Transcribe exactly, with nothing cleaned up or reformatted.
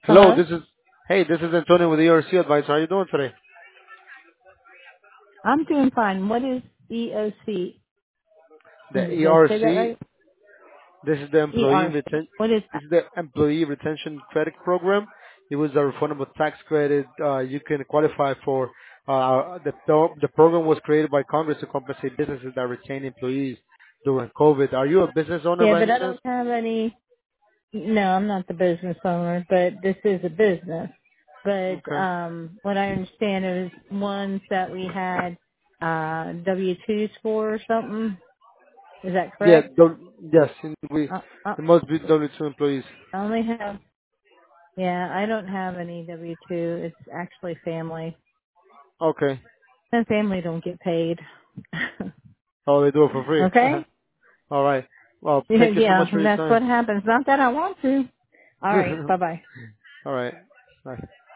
Hello, Hello? this is hey, this is Antonio with E R C Advisor. How are you doing today? I'm doing fine. What is E O C? The Did I say that E R C, right? this is the employee E R C. retention. What is This that? is the employee retention credit program. It was a refundable tax credit. Uh, you can qualify for. Uh, the the program was created by Congress to compensate businesses that retain employees during COVID. Are you a business owner Yeah, by but any I chance? don't have any. No, I'm not the business owner, but this is a business. But Okay. um, what I understand is ones that we had uh, W twos for or something. Is that Yeah. correct? don't- Yes. We. Uh, uh, It must be W two employees. I only have. Yeah, I don't have any W two. It's actually family, Okay. and family don't get paid. Oh, they do it for free. Okay. All right. Well, Yeah, thank you so yeah, much for your that's what time. happens. Not that I want to. All right. Bye bye. All right. Bye.